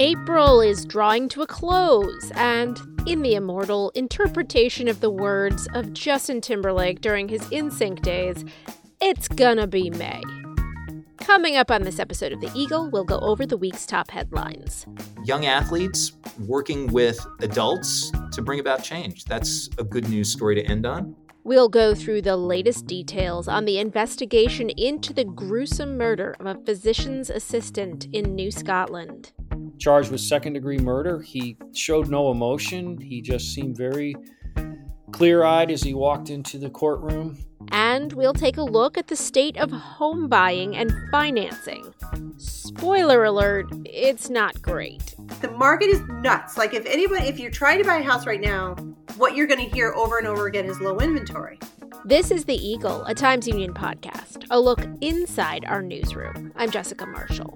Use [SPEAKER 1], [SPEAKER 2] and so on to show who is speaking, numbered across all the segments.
[SPEAKER 1] April is drawing to a close, and in the immortal interpretation of the words of Justin Timberlake during his NSYNC days, it's gonna be May. Coming up on this episode of The Eagle, we'll go over the week's top headlines.
[SPEAKER 2] Young athletes working with adults to bring about change. That's a good news story to end on.
[SPEAKER 1] We'll go through the latest details on the investigation into the gruesome murder of a physician's assistant in New Scotland.
[SPEAKER 3] Charged with second-degree murder. He showed no emotion. He just seemed very clear-eyed as he walked into the courtroom.
[SPEAKER 1] And we'll take a look at the state of home buying and financing. Spoiler alert, it's not great.
[SPEAKER 4] The market is nuts. Like if you're trying to buy a house right now, what you're going to hear over and over again is low inventory.
[SPEAKER 1] This is The Eagle, a Times Union podcast, a look inside our newsroom. I'm Jessica Marshall.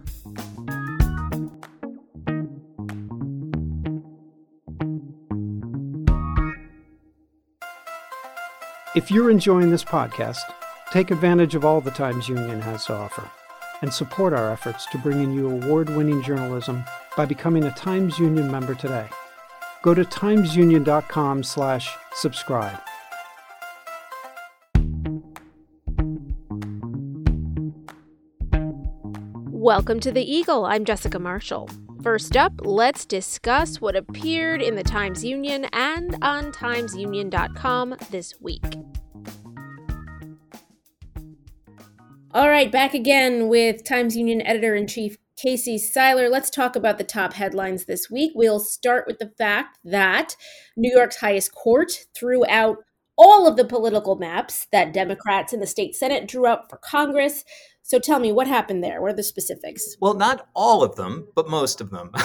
[SPEAKER 5] If you're enjoying this podcast, take advantage of all the Times Union has to offer and support our efforts to bring in you award-winning journalism by becoming a Times Union member today. Go to timesunion.com/subscribe.
[SPEAKER 1] Welcome to The Eagle. I'm Jessica Marshall. First up, let's discuss what appeared in the Times Union and on timesunion.com this week. All right, back again with Times Union editor-in-chief Casey Seiler. Let's talk about the top headlines this week. We'll start with the fact that New York's highest court threw out all of the political maps that Democrats in the state Senate drew up for Congress. So tell me, what happened there? What are the specifics?
[SPEAKER 2] Well, not all of them, but most of them.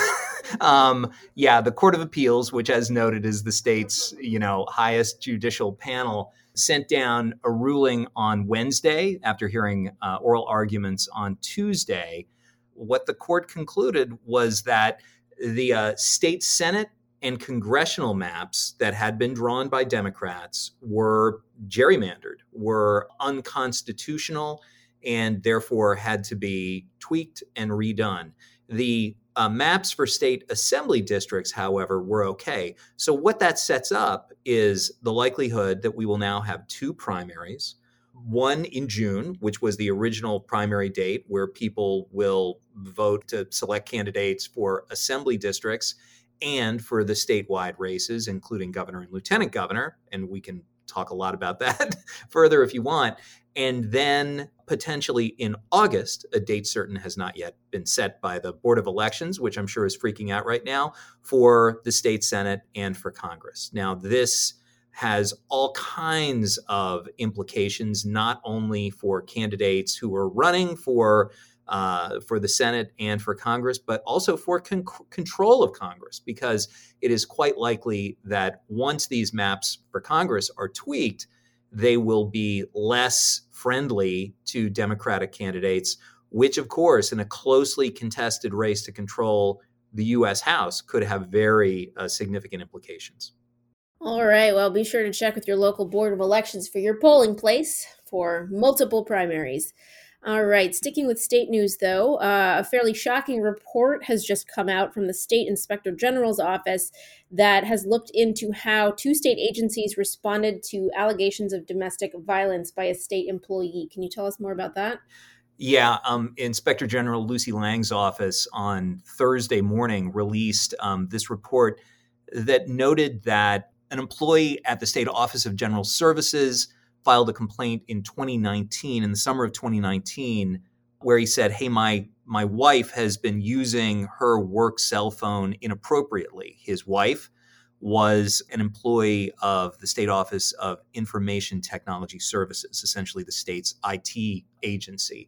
[SPEAKER 2] The Court of Appeals, which as noted is the state's, highest judicial panel, sent down a ruling on Wednesday after hearing oral arguments on Tuesday. What the court concluded was that the state Senate and congressional maps that had been drawn by Democrats were gerrymandered, were unconstitutional, and therefore had to be tweaked and redone. The maps for state assembly districts, however, were okay. So what that sets up is the likelihood that we will now have two primaries, one in June, which was the original primary date where people will vote to select candidates for assembly districts and for the statewide races, including governor and lieutenant governor. And we can talk a lot about that further if you want. And then potentially in August, a date certain has not yet been set by the Board of Elections, which I'm sure is freaking out right now, for the state Senate and for Congress. Now, this has all kinds of implications, not only for candidates who are running for the Senate and for Congress, but also for control of Congress, because it is quite likely that once these maps for Congress are tweaked, they will be less friendly to Democratic candidates, which, of course, in a closely contested race to control the U.S. House could have very significant implications.
[SPEAKER 1] All right, well, be sure to check with your local Board of Elections for your polling place for multiple primaries. All right, sticking with state news, though, a fairly shocking report has just come out from the State Inspector General's office that has looked into how two state agencies responded to allegations of domestic violence by a state employee. Can you tell us more about that?
[SPEAKER 2] Yeah, Inspector General Lucy Lang's office on Thursday morning released this report that noted that an employee at the State Office of General Services filed a complaint in 2019, in the summer of 2019, where he said, hey, my wife has been using her work cell phone inappropriately. His wife was an employee of the State Office of Information Technology Services, essentially the state's IT agency.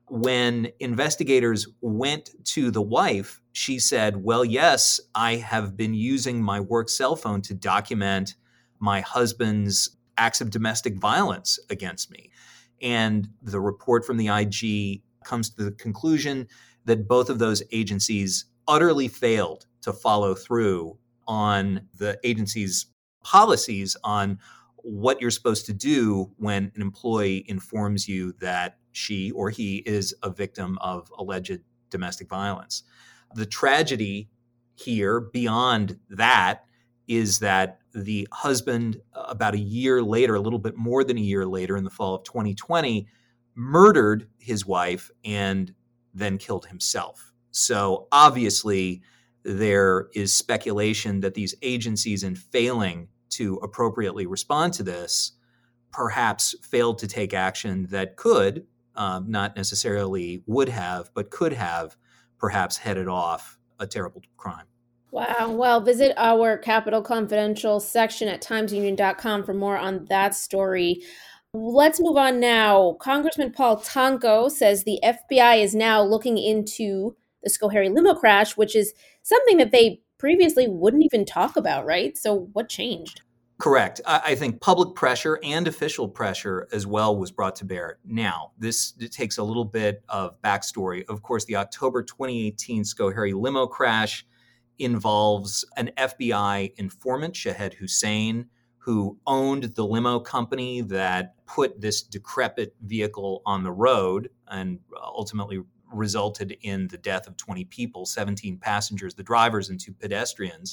[SPEAKER 2] When investigators went to the wife, she said, well, yes, I have been using my work cell phone to document my husband's acts of domestic violence against me. And the report from the IG comes to the conclusion that both of those agencies utterly failed to follow through on the agency's policies on what you're supposed to do when an employee informs you that she or he is a victim of alleged domestic violence. The tragedy here beyond that is that the husband, about a year later, a little bit more than a year later, in the fall of 2020, murdered his wife and then killed himself. So obviously, there is speculation that these agencies, in failing to appropriately respond to this, perhaps failed to take action that could, not necessarily would have, but could have perhaps headed off a terrible crime.
[SPEAKER 1] Wow. Well, visit our Capitol Confidential section at timesunion.com for more on that story. Let's move on now. Congressman Paul Tonko says the FBI is now looking into the Schoharie limo crash, which is something that they previously wouldn't even talk about, right? So what changed?
[SPEAKER 2] Correct. I think public pressure and official pressure as well was brought to bear. Now, this takes a little bit of backstory. Of course, the October 2018 Schoharie limo crash involves an FBI informant, Shahed Hussein, who owned the limo company that put this decrepit vehicle on the road and ultimately resulted in the death of 20 people, 17 passengers, the drivers, and 2 pedestrians.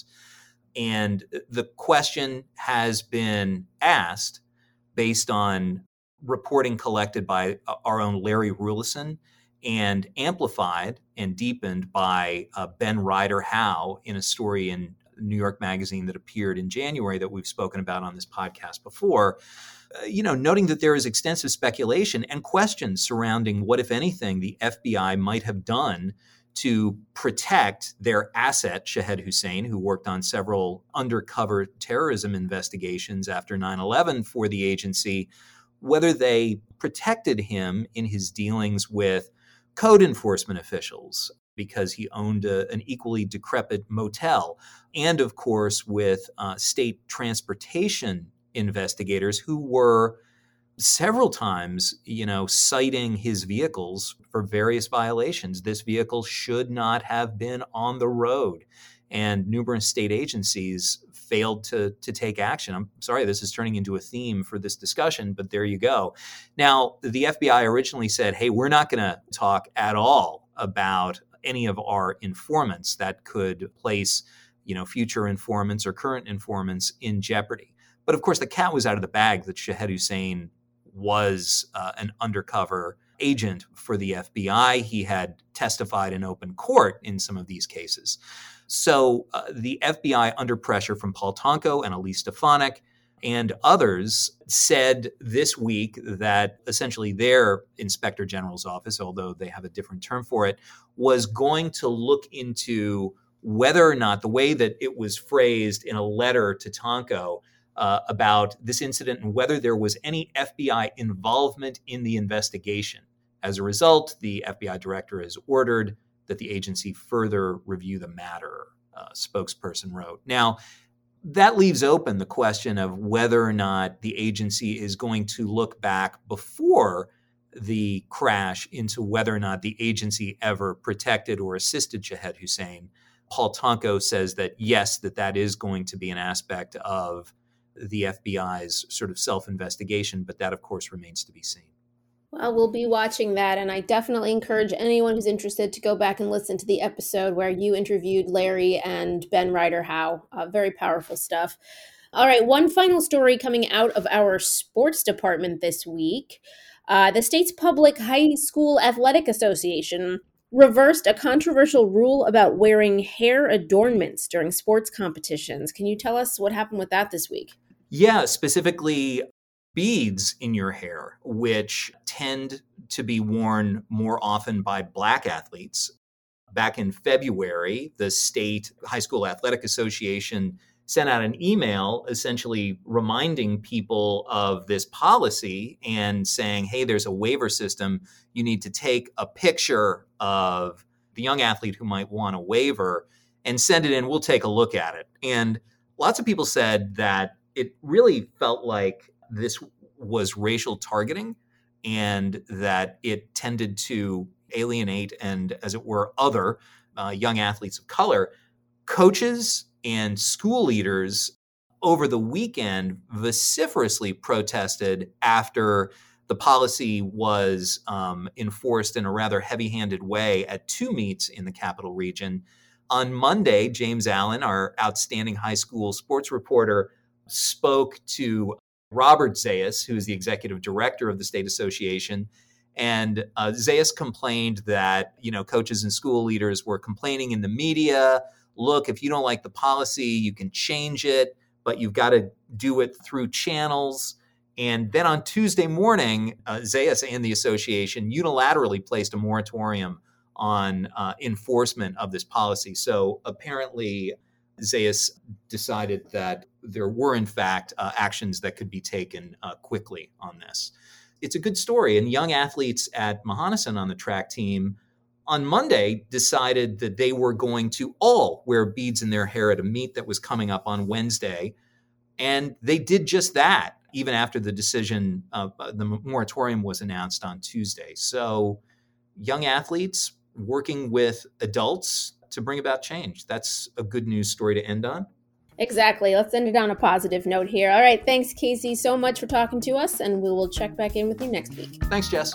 [SPEAKER 2] And the question has been asked based on reporting collected by our own Larry Rulison and amplified and deepened by Ben Ryder Howe in a story in New York Magazine that appeared in January that we've spoken about on this podcast before, noting that there is extensive speculation and questions surrounding what, if anything, the FBI might have done to protect their asset, Shahed Hussein, who worked on several undercover terrorism investigations after 9/11 for the agency, whether they protected him in his dealings with code enforcement officials because he owned an equally decrepit motel, and of course with state transportation investigators who were several times, citing his vehicles for various violations. This vehicle should not have been on the road, and numerous state agencies failed to take action. I'm sorry, this is turning into a theme for this discussion, but there you go. Now, the FBI originally said, hey, we're not going to talk at all about any of our informants that could place, future informants or current informants in jeopardy. But of course, the cat was out of the bag that Shahed Hussein was an undercover agent for the FBI. He had testified in open court in some of these cases. So the FBI, under pressure from Paul Tonko and Elise Stefanik and others, said this week that essentially their Inspector General's office, although they have a different term for it, was going to look into whether or not the way that it was phrased in a letter to Tonko about this incident and whether there was any FBI involvement in the investigation. As a result, the FBI director has ordered that the agency further review the matter, a spokesperson wrote. Now, that leaves open the question of whether or not the agency is going to look back before the crash into whether or not the agency ever protected or assisted Shahed Hussein. Paul Tonko says that yes, that is going to be an aspect of the FBI's sort of self-investigation, but that, of course, remains to be seen.
[SPEAKER 1] Well, we'll be watching that, and I definitely encourage anyone who's interested to go back and listen to the episode where you interviewed Larry and Ben Ryder Howe. Very powerful stuff. All right, one final story coming out of our sports department this week. The state's public high school athletic association reversed a controversial rule about wearing hair adornments during sports competitions. Can you tell us what happened with that this week?
[SPEAKER 2] Yeah, specifically beads in your hair, which tend to be worn more often by Black athletes. Back in February, the State High School Athletic Association sent out an email essentially reminding people of this policy and saying, hey, there's a waiver system. You need to take a picture of the young athlete who might want a waiver and send it in. We'll take a look at it. And lots of people said that it really felt like this was racial targeting and that it tended to alienate and, as it were, other young athletes of color. Coaches and school leaders over the weekend vociferously protested after the policy was enforced in a rather heavy-handed way at 2 meets in the Capital Region. On Monday, James Allen, our outstanding high school sports reporter, spoke to Robert Zayas, who is the executive director of the state association. And Zayas complained that, coaches and school leaders were complaining in the media. Look, if you don't like the policy, you can change it, but you've got to do it through channels. And then on Tuesday morning, Zayas and the association unilaterally placed a moratorium on enforcement of this policy. So apparently, Zayas decided that there were, in fact, actions that could be taken quickly on this. It's a good story. And young athletes at Mohonasen on the track team on Monday decided that they were going to all wear beads in their hair at a meet that was coming up on Wednesday. And they did just that, even after the decision, the moratorium was announced on Tuesday. So young athletes working with adults to bring about change. That's a good news story to end on.
[SPEAKER 1] Exactly. Let's end it on a positive note here. All right. Thanks, Casey, so much for talking to us, and we will check back in with you next week.
[SPEAKER 2] Thanks, Jess.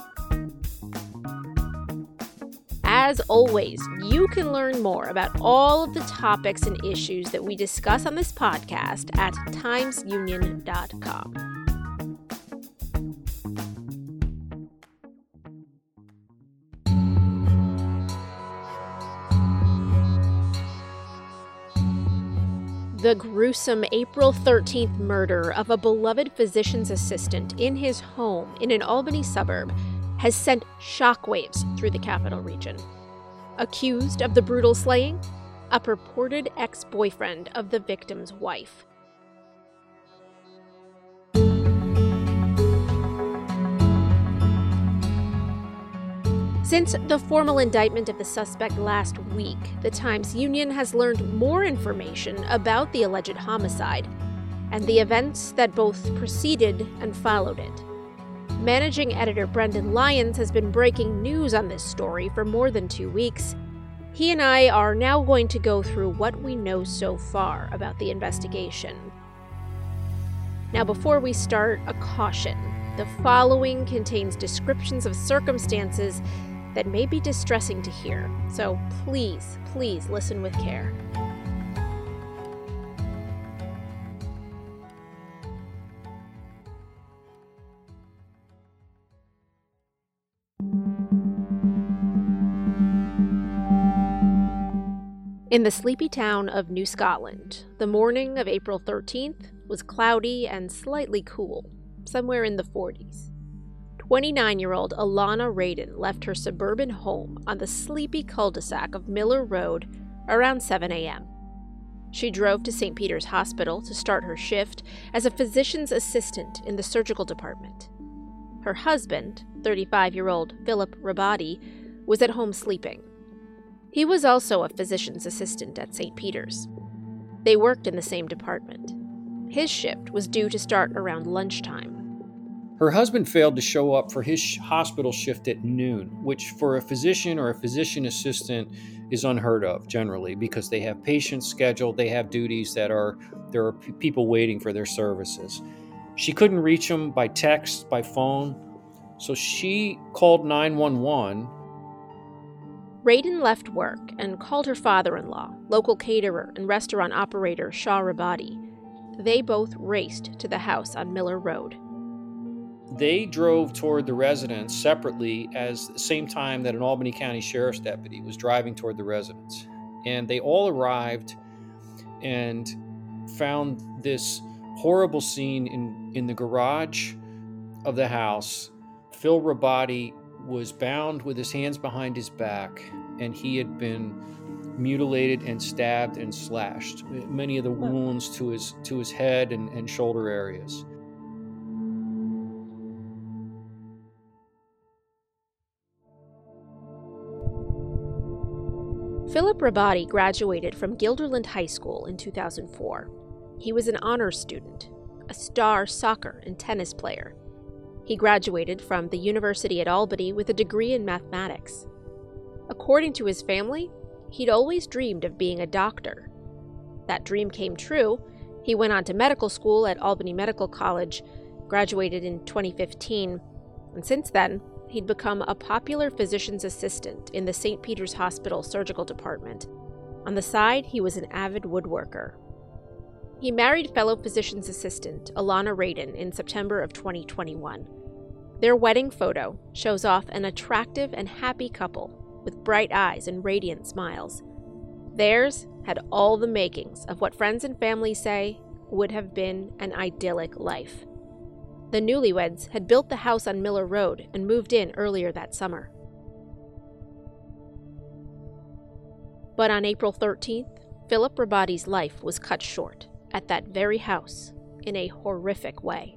[SPEAKER 1] As always, you can learn more about all of the topics and issues that we discuss on this podcast at timesunion.com. The gruesome April 13th murder of a beloved physician's assistant in his home in an Albany suburb has sent shockwaves through the capital region. Accused of the brutal slaying, a purported ex-boyfriend of the victim's wife. Since the formal indictment of the suspect last week, the Times-Union has learned more information about the alleged homicide and the events that both preceded and followed it. Managing editor Brendan Lyons has been breaking news on this story for more than 2 weeks. He and I are now going to go through what we know so far about the investigation. Now, before we start, a caution. The following contains descriptions of circumstances that may be distressing to hear, so please listen with care. In the sleepy town of New Scotland, the morning of April 13th was cloudy and slightly cool, somewhere in the 40s. 29-year-old Alana Radin left her suburban home on the sleepy cul-de-sac of Miller Road around 7 a.m. She drove to St. Peter's Hospital to start her shift as a physician's assistant in the surgical department. Her husband, 35-year-old Philip Rabadi, was at home sleeping. He was also a physician's assistant at St. Peter's. They worked in the same department. His shift was due to start around lunchtime.
[SPEAKER 3] Her husband failed to show up for his hospital shift at noon, which for a physician or a physician assistant is unheard of generally because they have patients scheduled, they have duties there are people waiting for their services. She couldn't reach him by text, by phone, so she called 911.
[SPEAKER 1] Radin left work and called her father-in-law, local caterer and restaurant operator Shah Rabadi. They both raced to the house on Miller Road.
[SPEAKER 3] They drove toward the residence separately at the same time that an Albany County Sheriff's deputy was driving toward the residence. And they all arrived and found this horrible scene in the garage of the house. Phil Rabadi was bound with his hands behind his back, and he had been mutilated and stabbed and slashed. Many of the wounds to his head and shoulder areas.
[SPEAKER 1] Philip Rabadi graduated from Guilderland High School in 2004. He was an honors student, a star soccer and tennis player. He graduated from the University at Albany with a degree in mathematics. According to his family, he'd always dreamed of being a doctor. That dream came true. He went on to medical school at Albany Medical College, graduated in 2015, and since then, he'd become a popular physician's assistant in the St. Peter's Hospital surgical department. On the side, he was an avid woodworker. He married fellow physician's assistant, Alana Radin, in September of 2021. Their wedding photo shows off an attractive and happy couple with bright eyes and radiant smiles. Theirs had all the makings of what friends and family say would have been an idyllic life. The newlyweds had built the house on Miller Road and moved in earlier that summer. But on April 13th, Philip Rabati's life was cut short at that very house in a horrific way.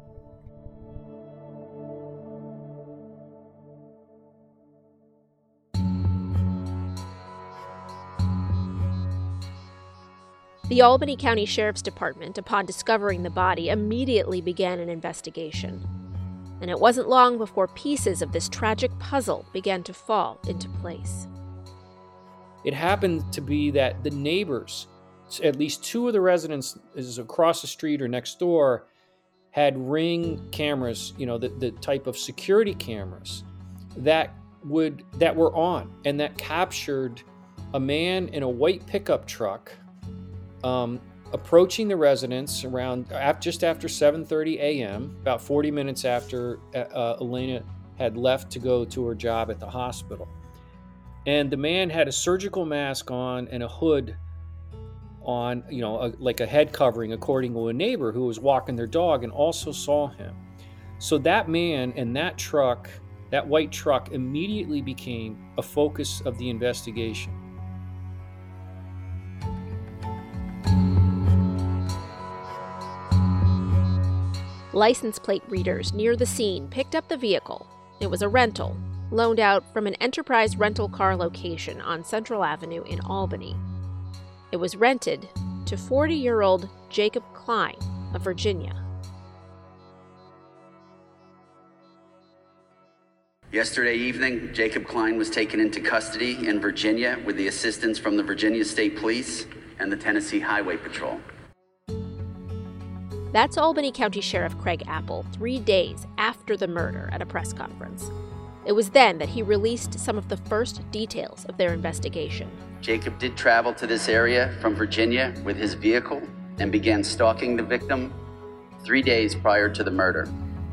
[SPEAKER 1] The Albany County Sheriff's Department, upon discovering the body, immediately began an investigation. And it wasn't long before pieces of this tragic puzzle began to fall into place.
[SPEAKER 3] It happened to be that the neighbors, at least two of the residents across the street or next door, had Ring cameras, the type of security cameras that were on and that captured a man in a white pickup truck approaching the residence around just after 7:30 a.m., about 40 minutes after Elena had left to go to her job at the hospital. And the man had a surgical mask on and a hood on, like a head covering, according to a neighbor who was walking their dog and also saw him. So that man and that truck, that white truck, immediately became a focus of the investigation.
[SPEAKER 1] License plate readers near the scene picked up the vehicle. It was a rental, loaned out from an Enterprise rental car location on Central Avenue in Albany. It was rented to 40-year-old Jacob Klein of Virginia.
[SPEAKER 6] Yesterday evening, Jacob Klein was taken into custody in Virginia with the assistance from the Virginia State Police and the Tennessee Highway Patrol.
[SPEAKER 1] That's Albany County Sheriff Craig Apple 3 days after the murder at a press conference. It was then that he released some of the first details of their investigation.
[SPEAKER 6] Jacob did travel to this area from Virginia with his vehicle and began stalking the victim 3 days prior to the murder.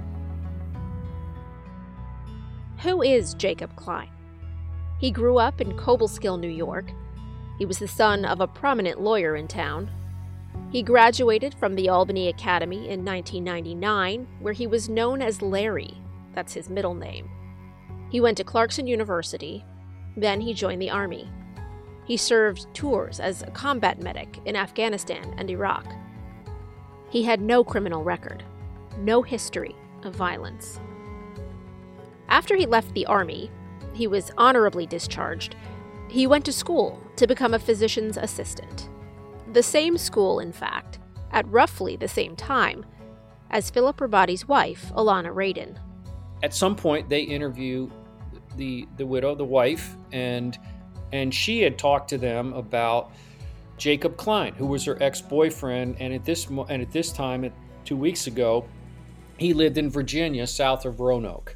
[SPEAKER 1] Who is Jacob Klein? He grew up in Cobleskill, New York. He was the son of a prominent lawyer in town. He graduated from the Albany Academy in 1999, where he was known as Larry. That's his middle name. He went to Clarkson University. Then he joined the Army. He served tours as a combat medic in Afghanistan and Iraq. He had no criminal record, no history of violence. After he left the Army, he was honorably discharged. He went to school to become a physician's assistant. The same school, in fact, at roughly the same time as Philip Rabati's wife, Alana Radin.
[SPEAKER 3] At some point, they interview the widow, the wife, and she had talked to them about Jacob Klein, who was her ex-boyfriend, and at this time, 2 weeks ago, he lived in Virginia, south of Roanoke.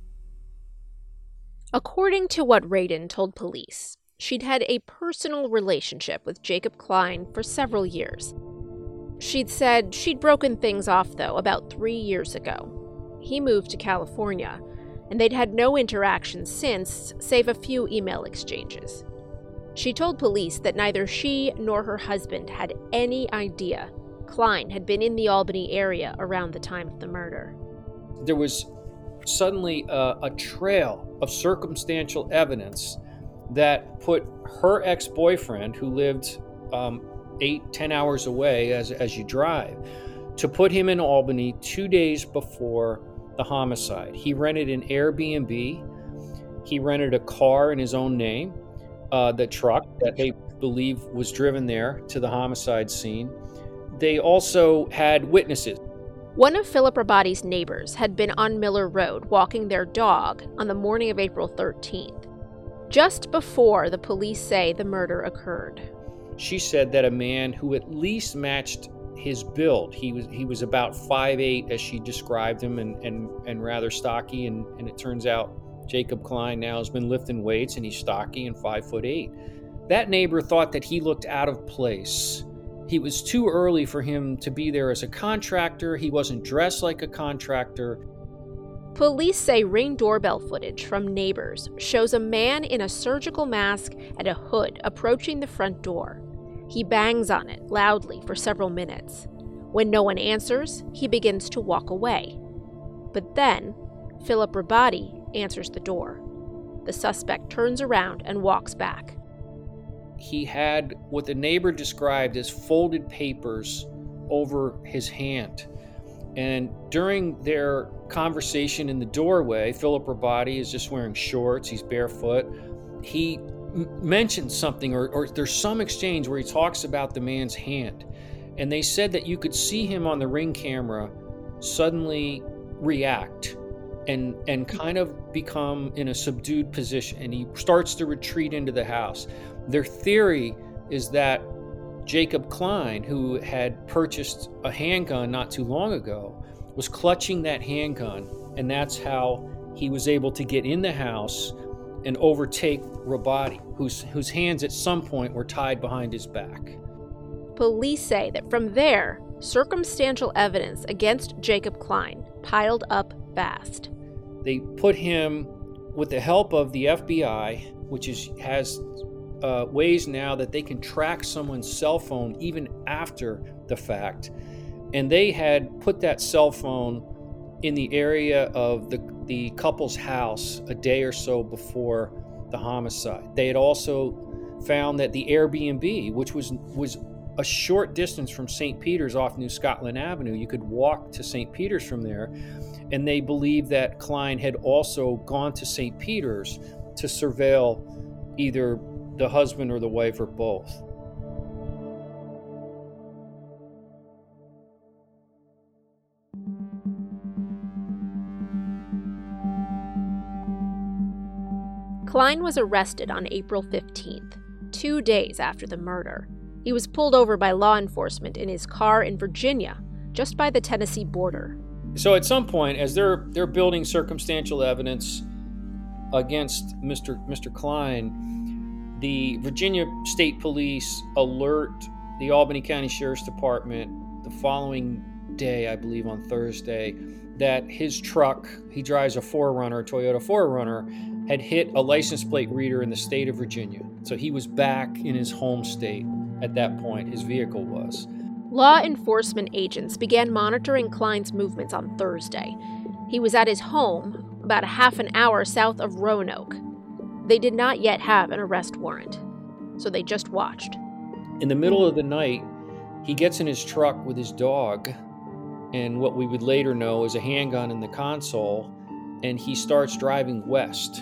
[SPEAKER 1] According to what Radin told police, she'd had a personal relationship with Jacob Klein for several years. She'd said she'd broken things off, though, about 3 years ago. He moved to California, and they'd had no interaction since, save a few email exchanges. She told police that neither she nor her husband had any idea Klein had been in the Albany area around the time of the murder.
[SPEAKER 3] There was suddenly a trail of circumstantial evidence that put her ex-boyfriend, who lived 8-10 hours away as you drive, to put him in Albany 2 days before the homicide. He rented an Airbnb. He rented a car in his own name, the truck that they believe was driven there to the homicide scene. They also had witnesses.
[SPEAKER 1] One of Philip Rabati's neighbors had been on Miller Road walking their dog on the morning of April 13th, just before the police say the murder occurred.
[SPEAKER 3] She said that a man who at least matched his build, he was about 5'8", as she described him, and rather stocky, and it turns out Jacob Klein now has been lifting weights and he's stocky and 5'8". That neighbor thought that he looked out of place. He was too early for him to be there as a contractor. He wasn't dressed like a contractor.
[SPEAKER 1] Police say Ring doorbell footage from neighbors shows a man in a surgical mask and a hood approaching the front door. He bangs on it loudly for several minutes. When no one answers, he begins to walk away. But then, Philip Rabati answers the door. The suspect turns around and walks back.
[SPEAKER 3] He had what the neighbor described as folded papers over his hand. And during their conversation in the doorway, Philip Rabati is just wearing shorts, he's barefoot. He mentioned something, or there's some exchange where he talks about the man's hand. And they said that you could see him on the Ring camera suddenly react and kind of become in a subdued position, and he starts to retreat into the house. Their theory is that Jacob Klein, who had purchased a handgun not too long ago, was clutching that handgun, and that's how he was able to get in the house and overtake Rabati, whose hands at some point were tied behind his back.
[SPEAKER 1] Police say that from there, circumstantial evidence against Jacob Klein piled up fast.
[SPEAKER 3] They put him, with the help of the FBI, which has ways now that they can track someone's cell phone even after the fact, and they had put that cell phone in the area of the couple's house a day or so before the homicide. They had also found that the Airbnb, which was a short distance from St. Peter's off New Scotland Avenue, you could walk to St. Peter's from there, and they believed that Klein had also gone to St. Peter's to surveil either the husband or the wife or both.
[SPEAKER 1] Klein was arrested on April 15th, 2 days after the murder. He was pulled over by law enforcement in his car in Virginia, just by the Tennessee border.
[SPEAKER 3] So at some point, as they're building circumstantial evidence against Mr. Klein, the Virginia State Police alert the Albany County Sheriff's Department the following day, I believe on Thursday, that his truck, he drives a 4Runner, Toyota 4Runner, had hit a license plate reader in the state of Virginia. So he was back in his home state at that point, his vehicle was.
[SPEAKER 1] Law enforcement agents began monitoring Klein's movements on Thursday. He was at his home, about a half an hour south of Roanoke. They did not yet have an arrest warrant, so they just watched.
[SPEAKER 3] In the middle of the night, he gets in his truck with his dog and what we would later know as a handgun in the console, and he starts driving west.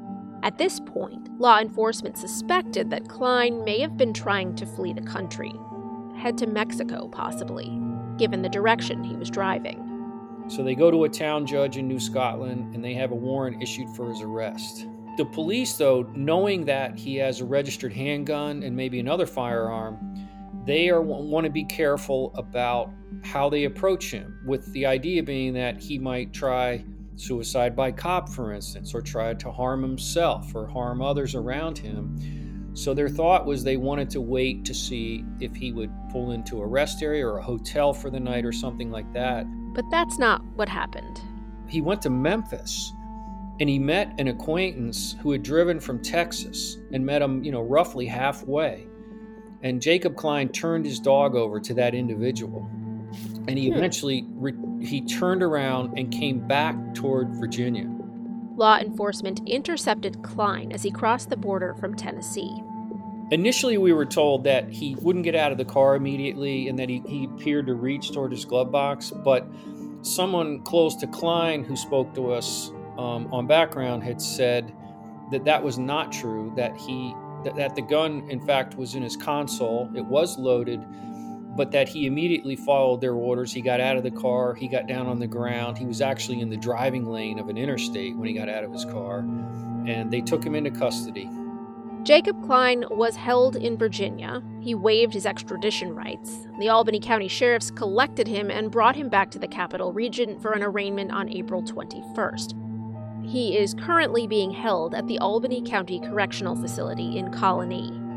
[SPEAKER 1] At this point, law enforcement suspected that Klein may have been trying to flee the country, head to Mexico possibly, given the direction he was driving.
[SPEAKER 3] So they go to a town judge in New Scotland and they have a warrant issued for his arrest. The police, though, knowing that he has a registered handgun and maybe another firearm, they want to be careful about how they approach him, with the idea being that he might try suicide by cop, for instance, or try to harm himself or harm others around him. So their thought was they wanted to wait to see if he would pull into a rest area or a hotel for the night or something like that.
[SPEAKER 1] But that's not what happened.
[SPEAKER 3] He went to Memphis and he met an acquaintance who had driven from Texas and met him, roughly halfway. And Jacob Klein turned his dog over to that individual. And he eventually he turned around and came back toward Virginia.
[SPEAKER 1] Law enforcement intercepted Klein as he crossed the border from Tennessee.
[SPEAKER 3] Initially, we were told that he wouldn't get out of the car immediately and that he appeared to reach toward his glove box. But someone close to Klein who spoke to us on background had said that was not true, that the gun, in fact, was in his console. It was loaded, but that he immediately followed their orders. He got out of the car. He got down on the ground. He was actually in the driving lane of an interstate when he got out of his car, and they took him into custody.
[SPEAKER 1] Jacob Klein was held in Virginia. He waived his extradition rights. The Albany County Sheriffs collected him and brought him back to the Capital Region for an arraignment on April 21st. He is currently being held at the Albany County Correctional Facility in Colony.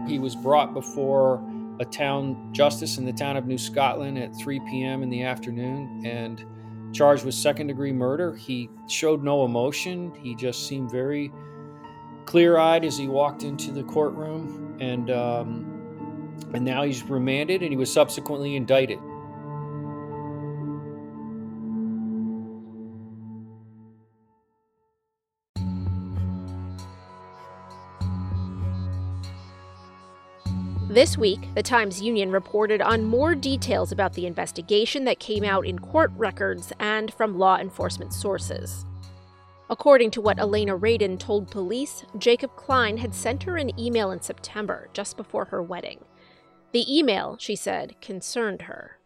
[SPEAKER 3] He was brought before a town justice in the town of New Scotland at 3 p.m. in the afternoon and charged with second-degree murder. He showed no emotion. He just seemed very clear-eyed as he walked into the courtroom, and now he's remanded, and he was subsequently indicted.
[SPEAKER 1] This week, the Times-Union reported on more details about the investigation that came out in court records and from law enforcement sources. According to what Elena Radin told police, Jacob Klein had sent her an email in September, just before her wedding. The email, she said, concerned her.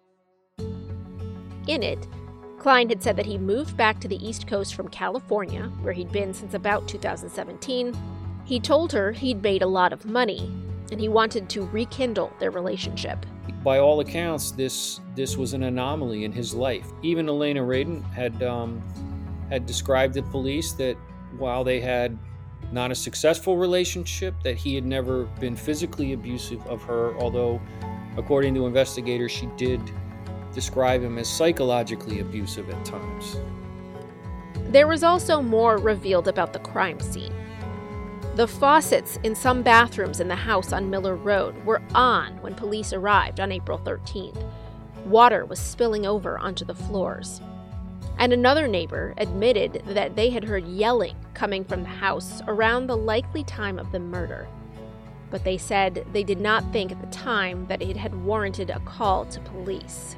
[SPEAKER 1] In it, Klein had said that he moved back to the East Coast from California, where he'd been since about 2017. He told her he'd made a lot of money, and he wanted to rekindle their relationship.
[SPEAKER 3] By all accounts, this was an anomaly in his life. Even Elena Radin had described to police that while they had not a successful relationship, that he had never been physically abusive of her, although, according to investigators, she did describe him as psychologically abusive at times.
[SPEAKER 1] There was also more revealed about the crime scene. The faucets in some bathrooms in the house on Miller Road were on when police arrived on April 13th. Water was spilling over onto the floors. And another neighbor admitted that they had heard yelling coming from the house around the likely time of the murder. But they said they did not think at the time that it had warranted a call to police.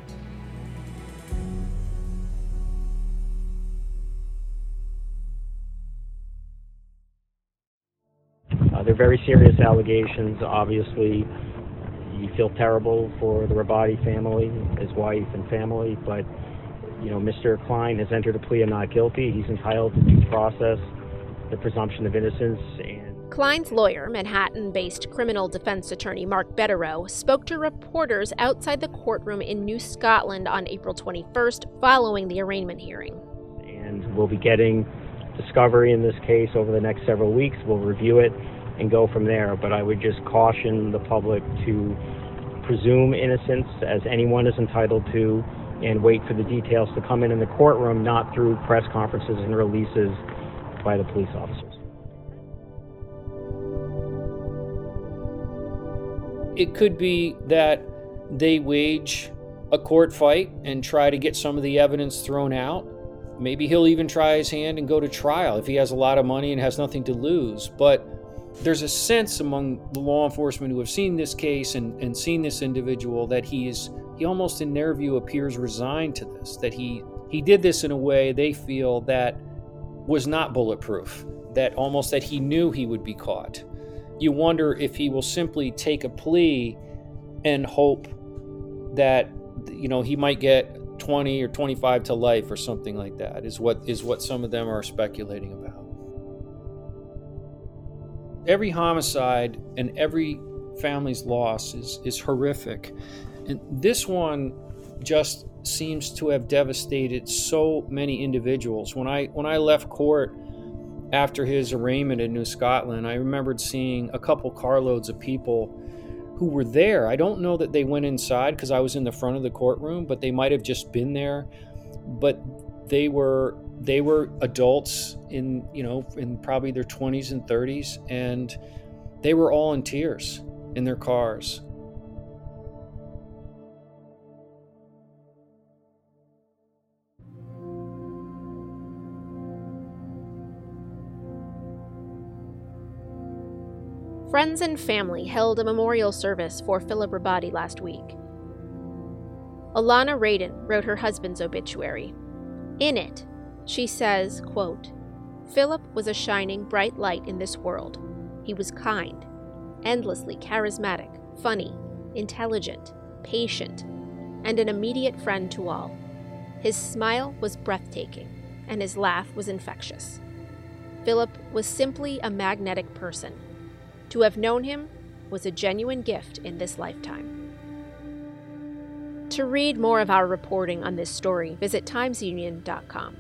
[SPEAKER 7] They're very serious allegations. Obviously, you feel terrible for the Rabati family, his wife and family, but Mr. Klein has entered a plea of not guilty. He's entitled to due process, the presumption of innocence. And
[SPEAKER 1] Klein's lawyer, Manhattan-based criminal defense attorney Mark Betterow, spoke to reporters outside the courtroom in New Scotland on April 21st following the arraignment hearing.
[SPEAKER 7] And we'll be getting discovery in this case over the next several weeks. We'll review it and go from there. But I would just caution the public to presume innocence, as anyone is entitled to, and wait for the details to come in the courtroom, not through press conferences and releases by the police officers.
[SPEAKER 3] It could be that they wage a court fight and try to get some of the evidence thrown out. Maybe he'll even try his hand and go to trial if he has a lot of money and has nothing to lose. But there's a sense among the law enforcement who have seen this case and seen this individual that he almost, in their view, appears resigned to this, that he did this in a way they feel that was not bulletproof, that he knew he would be caught. You wonder if he will simply take a plea and hope that he might get 20 or 25 to life or something like that, is what some of them are speculating about. Every homicide and every family's loss is horrific. And this one just seems to have devastated so many individuals. When I left court after his arraignment in New Scotland, I remembered seeing a couple carloads of people who were there. I don't know that they went inside because I was in the front of the courtroom, but they might have just been there. But they were adults in probably their 20s and 30s, and they were all in tears in their cars.
[SPEAKER 1] Friends and family held a memorial service for Philip Rabati last week. Alana Radin wrote her husband's obituary. In it, she says, quote, "Philip was a shining bright light in this world. He was kind, endlessly charismatic, funny, intelligent, patient, and an immediate friend to all. His smile was breathtaking, and his laugh was infectious. Philip was simply a magnetic person. To have known him was a genuine gift in this lifetime." To read more of our reporting on this story, visit timesunion.com.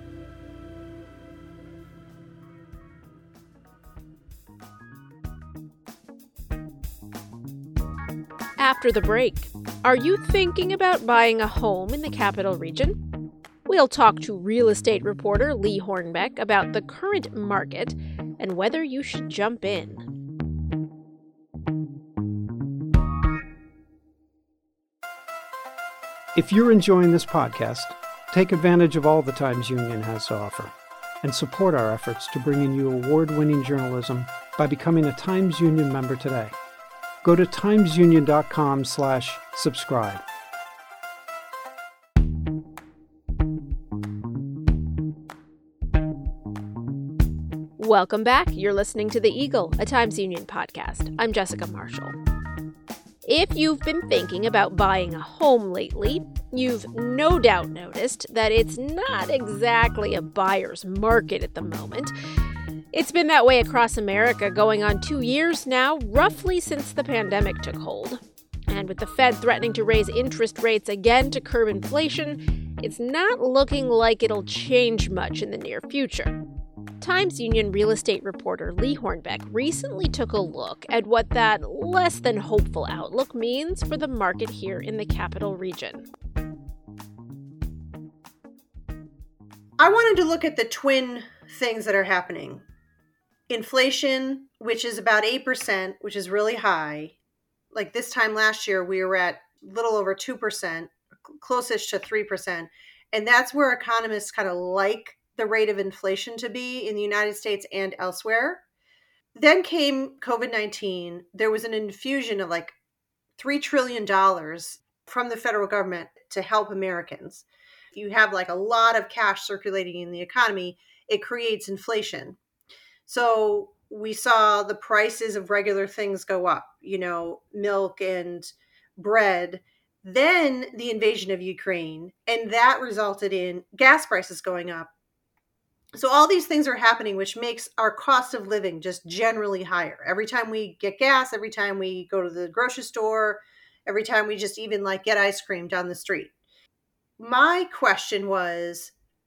[SPEAKER 1] after the break. Are you thinking about buying a home in the capital region? We'll talk to real estate reporter Lee Hornbeck about the current market and whether you should jump in.
[SPEAKER 5] If you're enjoying this podcast, take advantage of all the Times Union has to offer and support our efforts to bring in you award-winning journalism by becoming a Times Union member today. Go to timesunion.com/subscribe.
[SPEAKER 1] Welcome back. You're listening to The Eagle, a Times Union podcast. I'm Jessica Marshall. If you've been thinking about buying a home lately, you've no doubt noticed that it's not exactly a buyer's market at the moment. It's been that way across America going on 2 years now, roughly since the pandemic took hold. And with the Fed threatening to raise interest rates again to curb inflation, it's not looking like it'll change much in the near future. Times Union real estate reporter Lee Hornbeck recently took a look at what that less than hopeful outlook means for the market here in the capital region.
[SPEAKER 4] I wanted to look at the twin things that are happening. Inflation, which is about 8%, which is really high. Like this time last year, we were at a little over 2%, closest to 3%. And that's where economists kind of like the rate of inflation to be in the United States and elsewhere. Then came COVID-19. There was an infusion of like $3 trillion from the federal government to help Americans. If you have like a lot of cash circulating in the economy, it creates inflation. So we saw the prices of regular things go up, milk and bread. Then the invasion of Ukraine, and that resulted in gas prices going up. So all these things are happening, which makes our cost of living just generally higher. Every time we get gas, every time we go to the grocery store, every time we just even like get ice cream down the street. My question was,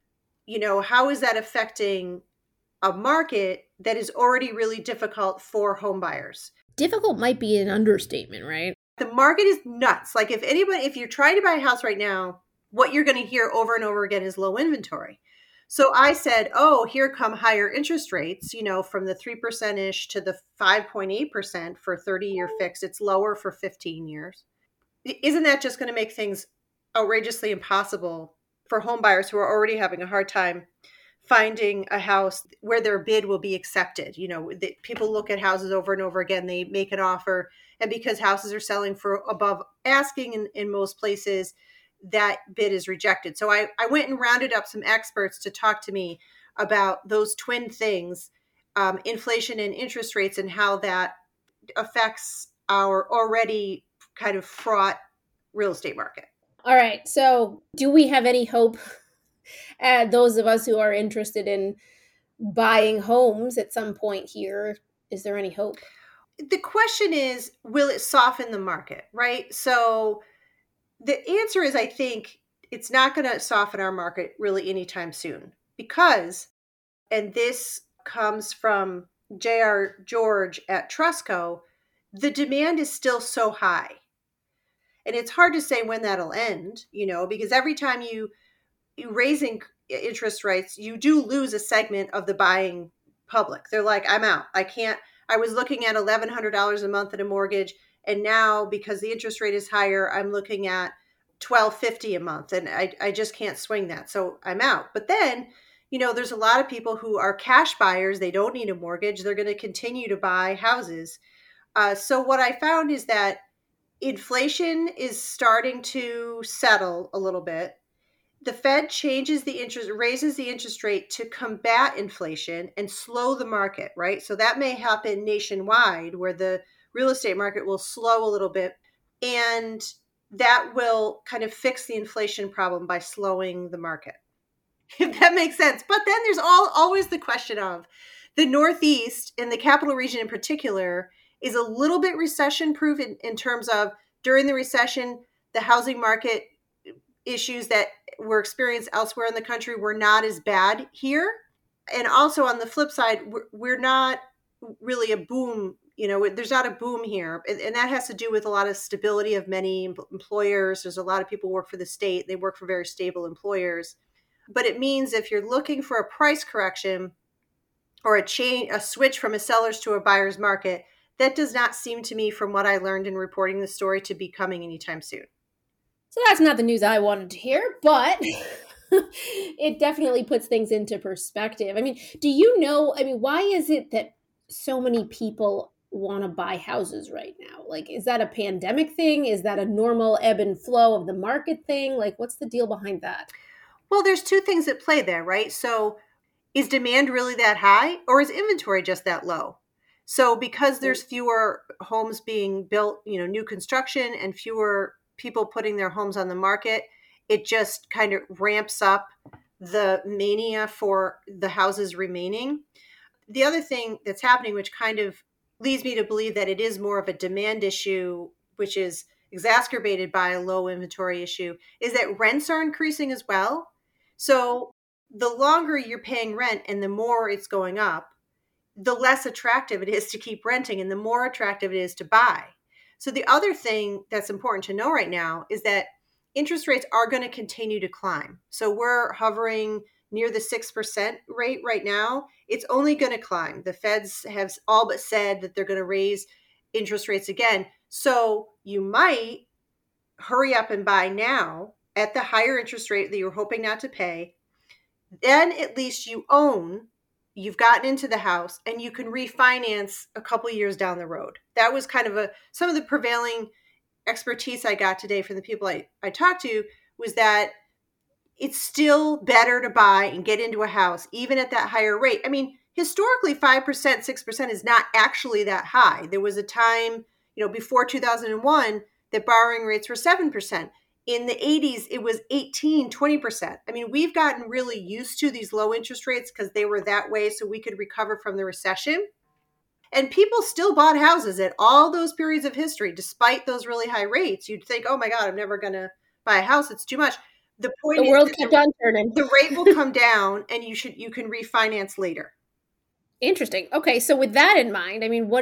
[SPEAKER 4] how is that affecting a market that is already really difficult for home buyers?
[SPEAKER 1] Difficult might be an understatement, right?
[SPEAKER 4] The market is nuts. Like if you're trying to buy a house right now, what you're going to hear over and over again is low inventory. So I said, here come higher interest rates, from the 3%-ish to the 5.8% for 30-year fixed. It's lower for 15 years. Isn't that just going to make things outrageously impossible for home buyers who are already having a hard time finding a house where their bid will be accepted? People look at houses over and over again. They make an offer. And because houses are selling for above asking in most places, that bid is rejected. So I went and rounded up some experts to talk to me about those twin things, inflation and interest rates, and how that affects our already kind of fraught real estate market.
[SPEAKER 1] All right. So do we have any hope, those of us who are interested in buying homes at some point here? Is there any hope?
[SPEAKER 4] The question is, will it soften the market, right? So the answer is, I think it's not going to soften our market really anytime soon because, and this comes from J.R. George at Trustco, the demand is still so high. And it's hard to say when that'll end, because every time you raising interest rates, you do lose a segment of the buying public. They're like, I'm out. I was looking at $1,100 a month in a mortgage. And now, because the interest rate is higher, I'm looking at $1,250 a month, and I just can't swing that. So I'm out. But then, there's a lot of people who are cash buyers. They don't need a mortgage. They're going to continue to buy houses. So what I found is that inflation is starting to settle a little bit. The Fed raises the interest rate to combat inflation and slow the market, right? So that may happen nationwide, where the real estate market will slow a little bit, and that will kind of fix the inflation problem by slowing the market, if that makes sense. But then there's always the question of the Northeast, and the capital region in particular, is a little bit recession proof in terms of during the recession, the housing market issues that were experienced elsewhere in the country were not as bad here. And also on the flip side, we're not really a boom there's not a boom here. And that has to do with a lot of stability of many employers. There's a lot of people who work for the state. They work for very stable employers. But it means if you're looking for a price correction or a switch from a seller's to a buyer's market, that does not seem to me, from what I learned in reporting the story, to be coming anytime soon.
[SPEAKER 1] So that's not the news I wanted to hear, but it definitely puts things into perspective. I mean, why is it that so many people want to buy houses right now? Like, is that a pandemic thing? Is that a normal ebb and flow of the market thing? Like, what's the deal behind that?
[SPEAKER 4] Well, there's two things at play there, right? So is demand really that high, or is inventory just that low? So because there's fewer homes being built, new construction, and fewer people putting their homes on the market, it just kind of ramps up the mania for the houses remaining. The other thing that's happening, which kind of leads me to believe that it is more of a demand issue, which is exacerbated by a low inventory issue, is that rents are increasing as well. So the longer you're paying rent and the more it's going up, the less attractive it is to keep renting and the more attractive it is to buy. So the other thing that's important to know right now is that interest rates are going to continue to climb. So we're hovering near the 6% rate right now. It's only going to climb. The Feds have all but said that they're going to raise interest rates again. So you might hurry up and buy now at the higher interest rate that you're hoping not to pay. Then at least you've gotten into the house and you can refinance a couple years down the road. That was kind of some of the prevailing expertise I got today from the people I talked to, was that it's still better to buy and get into a house, even at that higher rate. I mean, historically, 5%, 6% is not actually that high. There was a time, before 2001, that borrowing rates were 7%. In the 80s, it was 18, 20%. I mean, we've gotten really used to these low interest rates because they were that way so we could recover from the recession. And people still bought houses at all those periods of history, despite those really high rates. You'd think, oh my God, I'm never going to buy a house. It's too much. The point is
[SPEAKER 1] world kept on turning.
[SPEAKER 4] The rate will come down and you can refinance later.
[SPEAKER 1] Interesting. Okay. So with that in mind, I mean,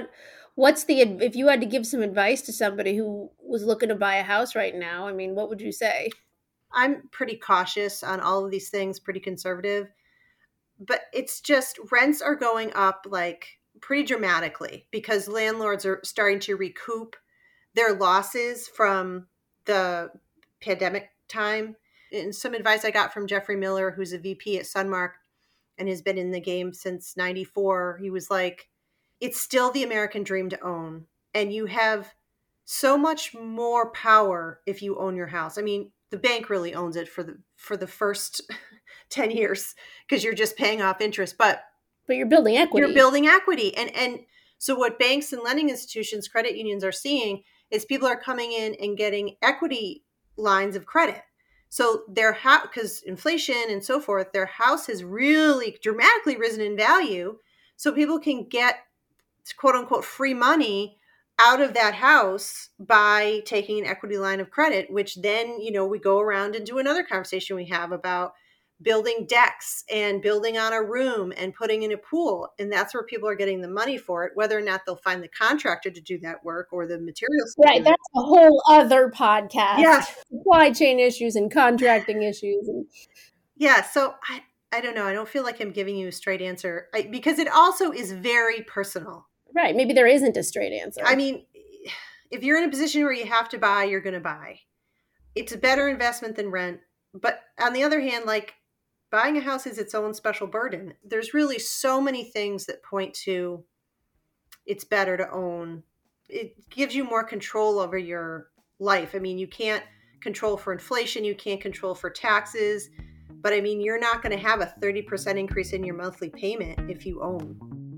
[SPEAKER 1] if you had to give some advice to somebody who was looking to buy a house right now, I mean, what would you say?
[SPEAKER 4] I'm pretty cautious on all of these things, pretty conservative, but it's just rents are going up like pretty dramatically because landlords are starting to recoup their losses from the pandemic time. And some advice I got from Jeffrey Miller, who's a VP at Sunmark and has been in the game since 94. He was like, it's still the American dream to own. And you have so much more power if you own your house. I mean, the bank really owns it for the first 10 years because you're just paying off interest. But
[SPEAKER 1] you're building equity.
[SPEAKER 4] You're building equity. And so what banks and lending institutions, credit unions are seeing is people are coming in and getting equity lines of credit. So because inflation and so forth, their house has really dramatically risen in value. So people can get quote unquote free money out of that house by taking an equity line of credit, which then, we go around and do another conversation we have about building decks and building on a room and putting in a pool. And that's where people are getting the money for it, whether or not they'll find the contractor to do that work or the materials.
[SPEAKER 1] Right. That's a whole other podcast.
[SPEAKER 4] Yeah.
[SPEAKER 1] Supply chain issues and contracting issues.
[SPEAKER 4] Yeah. So I don't know. I don't feel like I'm giving you a straight answer because it also is very personal.
[SPEAKER 1] Right. Maybe there isn't a straight answer.
[SPEAKER 4] I mean, if you're in a position where you have to buy, you're going to buy. It's a better investment than rent. But on the other hand, like buying a house is its own special burden. There's really so many things that point to it's better to own. It gives you more control over your life. I mean, you can't control for inflation. You can't control for taxes. But I mean, you're not going to have a 30% increase in your monthly payment if you own.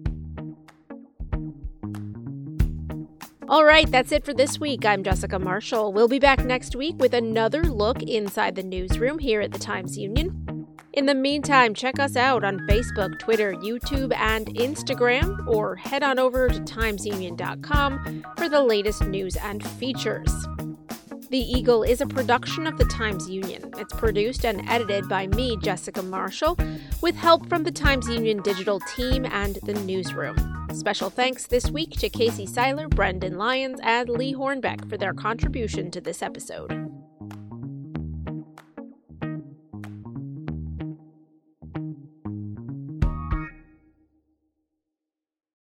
[SPEAKER 1] All right, that's it for this week. I'm Jessica Marshall. We'll be back next week with another look inside the newsroom here at the Times-Union. In the meantime, check us out on Facebook, Twitter, YouTube, and Instagram, or head on over to timesunion.com for the latest news and features. The Eagle is a production of the Times-Union. It's produced and edited by me, Jessica Marshall, with help from the Times-Union digital team and the newsroom. Special thanks this week to Casey Seiler, Brendan Lyons, and Lee Hornbeck for their contribution to this episode.